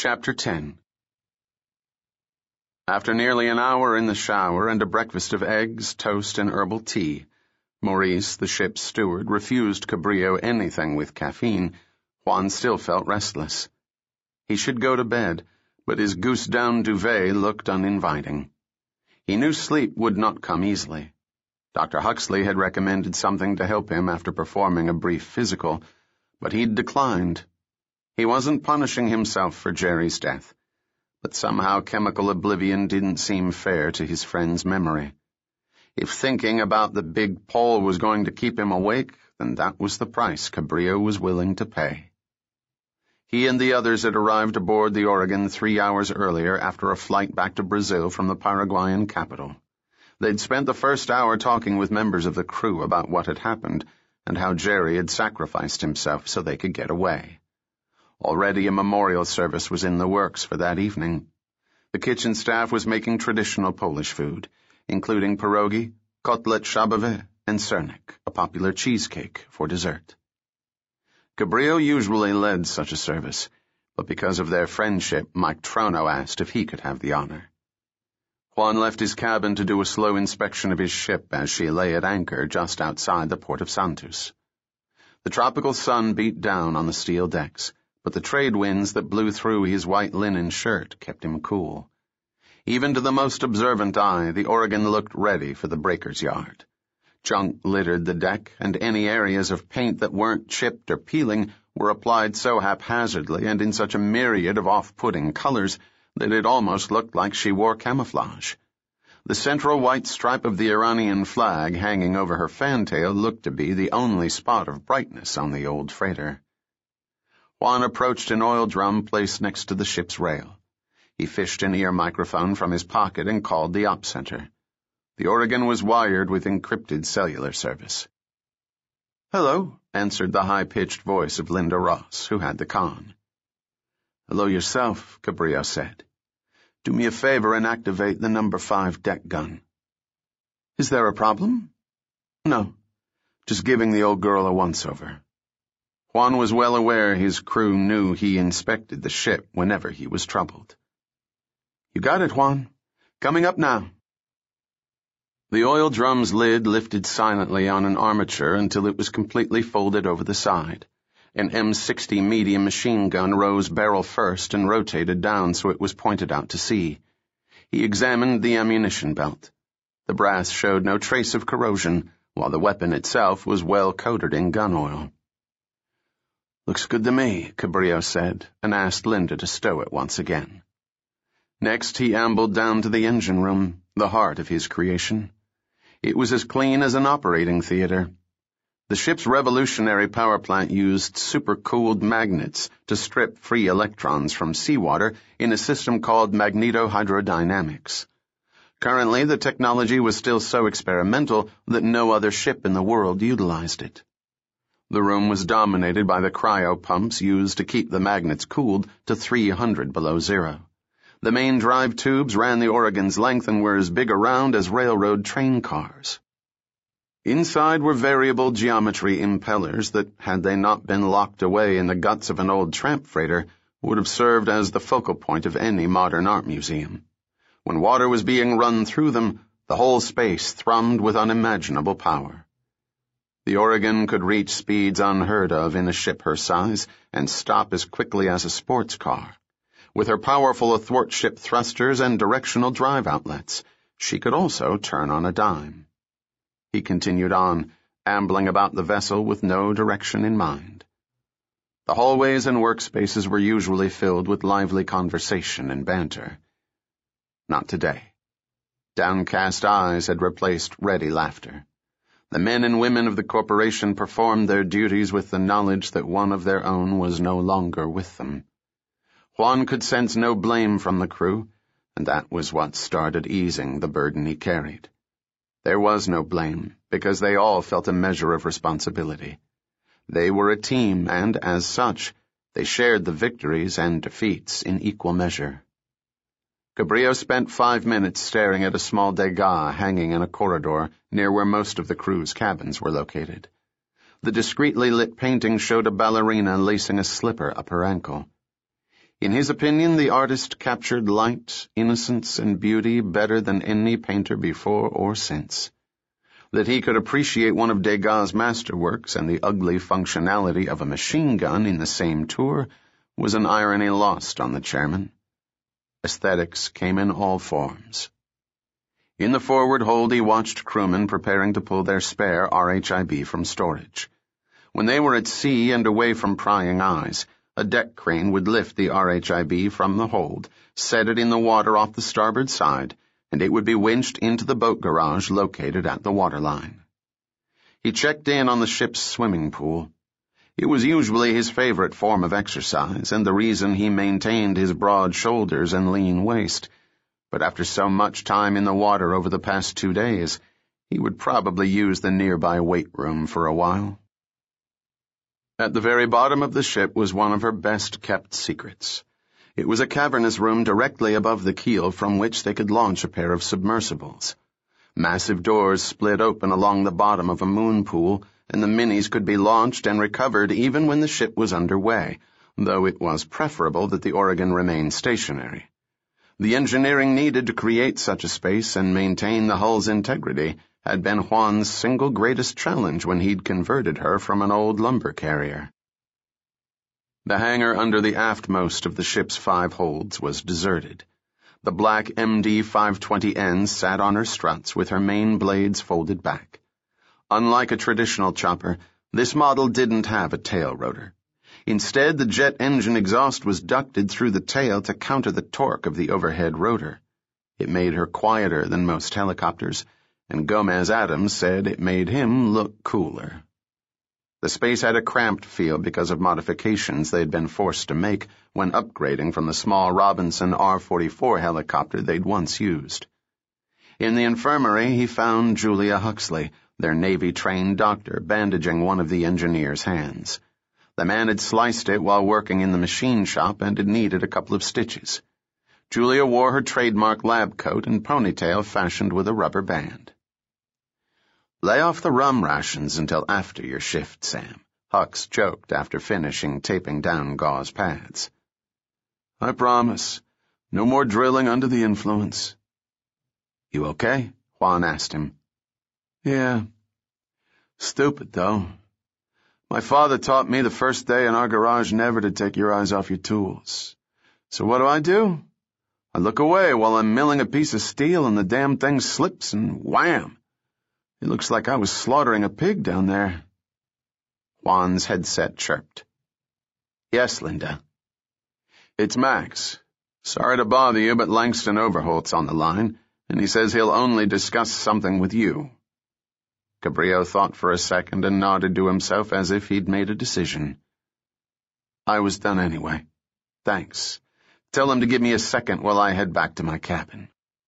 Chapter 10. After nearly an hour in the shower and a breakfast of eggs, toast, and herbal tea, Maurice, the ship's steward, refused Cabrillo anything with caffeine. Juan still felt restless. He should go to bed, but his goose-down duvet looked uninviting. He knew sleep would not come easily. Dr. Huxley had recommended something to help him after performing a brief physical, but he'd declined. He wasn't punishing himself for Jerry's death, but somehow chemical oblivion didn't seem fair to his friend's memory. If thinking about the big Pole was going to keep him awake, then that was the price Cabrillo was willing to pay. He and the others had arrived aboard the Oregon 3 hours earlier after a flight back to Brazil from the Paraguayan capital. They'd spent the first hour talking with members of the crew about what had happened and how Jerry had sacrificed himself so they could get away. Already a memorial service was in the works for that evening. The kitchen staff was making traditional Polish food, including pierogi, kotlet schabowe, and sernik, a popular cheesecake, for dessert. Cabrillo usually led such a service, but because of their friendship, Mike Trono asked if he could have the honor. Juan left his cabin to do a slow inspection of his ship as she lay at anchor just outside the port of Santos. The tropical sun beat down on the steel decks, but the trade winds that blew through his white linen shirt kept him cool. Even to the most observant eye, the Oregon looked ready for the breaker's yard. Junk littered the deck, and any areas of paint that weren't chipped or peeling were applied so haphazardly and in such a myriad of off-putting colors that it almost looked like she wore camouflage. The central white stripe of the Iranian flag hanging over her fantail looked to be the only spot of brightness on the old freighter. Juan approached an oil drum placed next to the ship's rail. He fished an ear microphone from his pocket and called the op center. The Oregon was wired with encrypted cellular service. "Hello," answered the high-pitched voice of Linda Ross, who had the con. "Hello yourself," Cabrillo said. "Do me a favor and activate the number 5 deck gun." "Is there a problem?" "No, just giving the old girl a once-over." Juan was well aware his crew knew he inspected the ship whenever he was troubled. "You got it, Juan. Coming up now." The oil drum's lid lifted silently on an armature until it was completely folded over the side. An M60 medium machine gun rose barrel first and rotated down so it was pointed out to sea. He examined the ammunition belt. The brass showed no trace of corrosion, while the weapon itself was well coated in gun oil. "Looks good to me," Cabrillo said, and asked Linda to stow it once again. Next, he ambled down to the engine room, the heart of his creation. It was as clean as an operating theater. The ship's revolutionary power plant used supercooled magnets to strip free electrons from seawater in a system called magnetohydrodynamics. Currently, the technology was still so experimental that no other ship in the world utilized it. The room was dominated by the cryo pumps used to keep the magnets cooled to 300 below zero. The main drive tubes ran the Oregon's length and were as big around as railroad train cars. Inside were variable geometry impellers that, had they not been locked away in the guts of an old tramp freighter, would have served as the focal point of any modern art museum. When water was being run through them, the whole space thrummed with unimaginable power. The Oregon could reach speeds unheard of in a ship her size and stop as quickly as a sports car. With her powerful athwartship thrusters and directional drive outlets, she could also turn on a dime. He continued on, ambling about the vessel with no direction in mind. The hallways and workspaces were usually filled with lively conversation and banter. Not today. Downcast eyes had replaced ready laughter. The men and women of the corporation performed their duties with the knowledge that one of their own was no longer with them. Juan could sense no blame from the crew, and that was what started easing the burden he carried. There was no blame, because they all felt a measure of responsibility. They were a team, and, as such, they shared the victories and defeats in equal measure. Cabrillo spent 5 minutes staring at a small Degas hanging in a corridor near where most of the crew's cabins were located. The discreetly lit painting showed a ballerina lacing a slipper up her ankle. In his opinion, the artist captured light, innocence, and beauty better than any painter before or since. That he could appreciate one of Degas' masterworks and the ugly functionality of a machine gun in the same tour was an irony lost on the chairman. Aesthetics came in all forms. In the forward hold, he watched crewmen preparing to pull their spare RHIB from storage. When they were at sea and away from prying eyes, a deck crane would lift the RHIB from the hold, set it in the water off the starboard side, and it would be winched into the boat garage located at the waterline. He checked in on the ship's swimming pool. It was usually his favorite form of exercise and the reason he maintained his broad shoulders and lean waist. But after so much time in the water over the past 2 days, he would probably use the nearby weight room for a while. At the very bottom of the ship was one of her best-kept secrets. It was a cavernous room directly above the keel from which they could launch a pair of submersibles. Massive doors split open along the bottom of a moon pool, and the minis could be launched and recovered even when the ship was underway, though it was preferable that the Oregon remain stationary. The engineering needed to create such a space and maintain the hull's integrity had been Juan's single greatest challenge when he'd converted her from an old lumber carrier. The hangar under the aftmost of the ship's 5 holds was deserted. The black MD-520N sat on her struts with her main blades folded back. Unlike a traditional chopper, this model didn't have a tail rotor. Instead, the jet engine exhaust was ducted through the tail to counter the torque of the overhead rotor. It made her quieter than most helicopters, and Gomez Adams said it made him look cooler. The space had a cramped feel because of modifications they'd been forced to make when upgrading from the small Robinson R-44 helicopter they'd once used. In the infirmary, he found Julia Huxley, their Navy-trained doctor, bandaging one of the engineer's hands. The man had sliced it while working in the machine shop and had needed a couple of stitches. Julia wore her trademark lab coat and ponytail fashioned with a rubber band. "Lay off the rum rations until after your shift, Sam," Hux joked after finishing taping down gauze pads. "I promise. No more drilling under the influence." "You okay?" Juan asked him. "Yeah. Stupid, though. My father taught me the first day in our garage never to take your eyes off your tools. So what do? I look away while I'm milling a piece of steel and the damn thing slips and wham! It looks like I was slaughtering a pig down there." Juan's headset chirped. "Yes, Linda." "It's Max. Sorry to bother you, but Langston Overholt's on the line, and he says he'll only discuss something with you." Cabrillo thought for a second and nodded to himself as if he'd made a decision. "I was done anyway. Thanks. Tell him to give me a second while I head back to my cabin."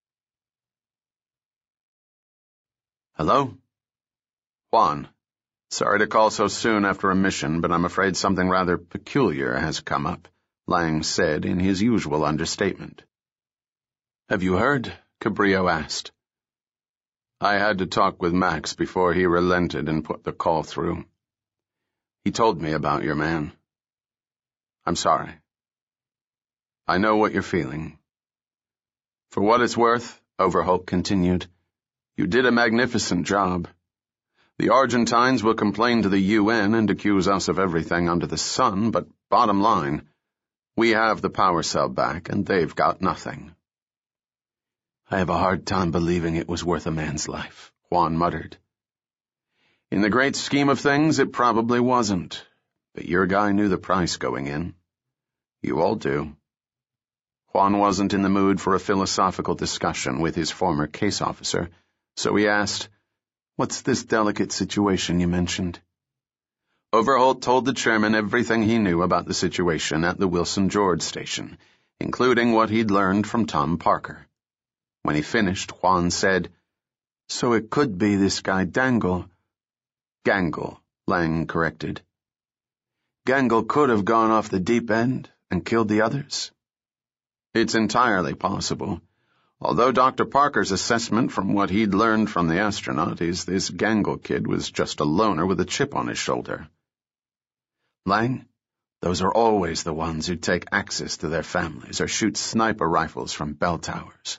"Hello?" "Juan. Sorry to call so soon after a mission, but I'm afraid something rather peculiar has come up," Lang said in his usual understatement. "Have you heard?" Cabrillo asked. "I had to talk with Max before he relented and put the call through. He told me about your man. I'm sorry. I know what you're feeling. For what it's worth," Overholt continued, "you did a magnificent job. The Argentines will complain to the UN and accuse us of everything under the sun, but bottom line, we have the power cell back and they've got nothing." "I have a hard time believing it was worth a man's life," Juan muttered. "In the great scheme of things, it probably wasn't, but your guy knew the price going in. You all do." Juan wasn't in the mood for a philosophical discussion with his former case officer, so he asked, "What's this delicate situation you mentioned?" Overholt told the chairman everything he knew about the situation at the Wilson George station, including what he'd learned from Tom Parker. When he finished, Juan said, "So it could be this guy Dangle." "Gangle," Lang corrected. "Gangle could have gone off the deep end and killed the others?" "It's entirely possible. Although Dr. Parker's assessment from what he'd learned from the astronaut is this Gangle kid was just a loner with a chip on his shoulder." "Lang, Those are always the ones who take axes to their families or shoot sniper rifles from bell towers.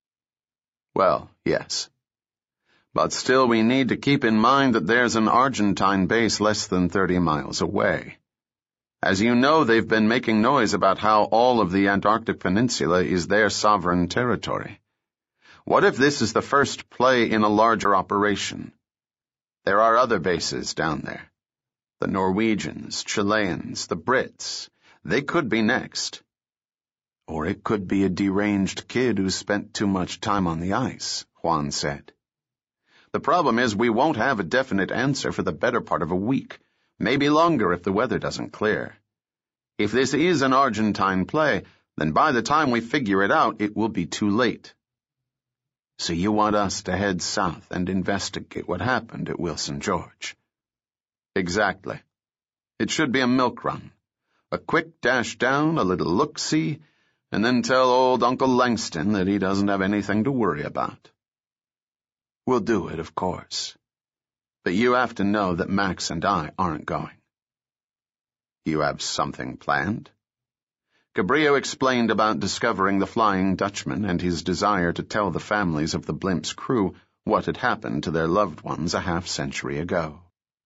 Well, yes. But still we need to keep in mind that there's an Argentine base less than 30 miles away. As you know, they've been making noise about how all of the Antarctic Peninsula is their sovereign territory. What if this is the first play in a larger operation? There are other bases down there. The Norwegians, Chileans, the Brits. They could be next. Or it could be a deranged kid who spent too much time on the ice, Juan said. The problem is we won't have a definite answer for the better part of a week, maybe longer if the weather doesn't clear. If this is an Argentine play, then by the time we figure it out, it will be too late. So you want us to head south and investigate what happened at Wilson George? Exactly. It should be a milk run. A quick dash down, a little look-see, and then tell old Uncle Langston that he doesn't have anything to worry about. We'll do it, of course. But you have to know that Max and I aren't going. You have something planned? Cabrillo explained about discovering the Flying Dutchman and his desire to tell the families of the blimp's crew what had happened to their loved ones a half-century ago.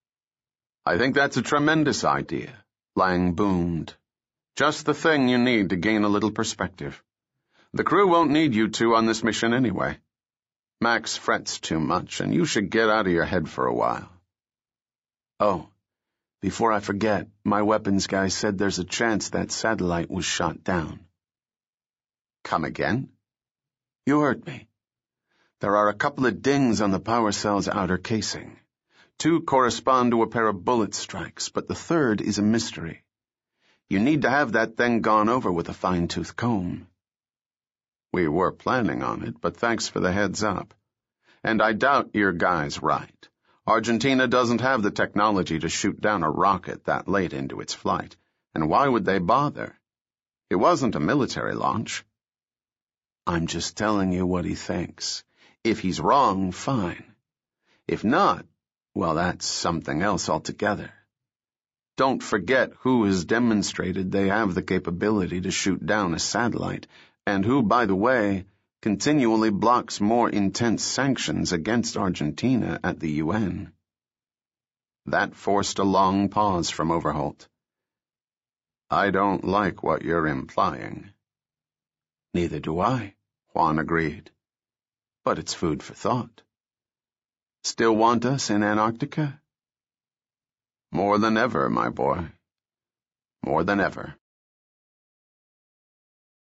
I think that's a tremendous idea, Lang boomed. Just the thing you need to gain a little perspective. The crew won't need you two on this mission anyway. Max frets too much, and you should get out of your head for a while. Oh, before I forget, my weapons guy said there's a chance that satellite was shot down. Come again? You heard me. There are a couple of dings on the power cell's outer casing. 2 correspond to a pair of bullet strikes, but the third is a mystery. You need to have that thing gone over with a fine-tooth comb. We were planning on it, but thanks for the heads up. And I doubt your guy's right. Argentina doesn't have the technology to shoot down a rocket that late into its flight, and why would they bother? It wasn't a military launch. I'm just telling you what he thinks. If he's wrong, fine. If not, well, that's something else altogether. Don't forget who has demonstrated they have the capability to shoot down a satellite, and who, by the way, continually blocks more intense sanctions against Argentina at the UN. That forced a long pause from Overholt. I don't like what you're implying. Neither do I, Juan agreed. But it's food for thought. Still want us in Antarctica? More than ever, my boy. More than ever.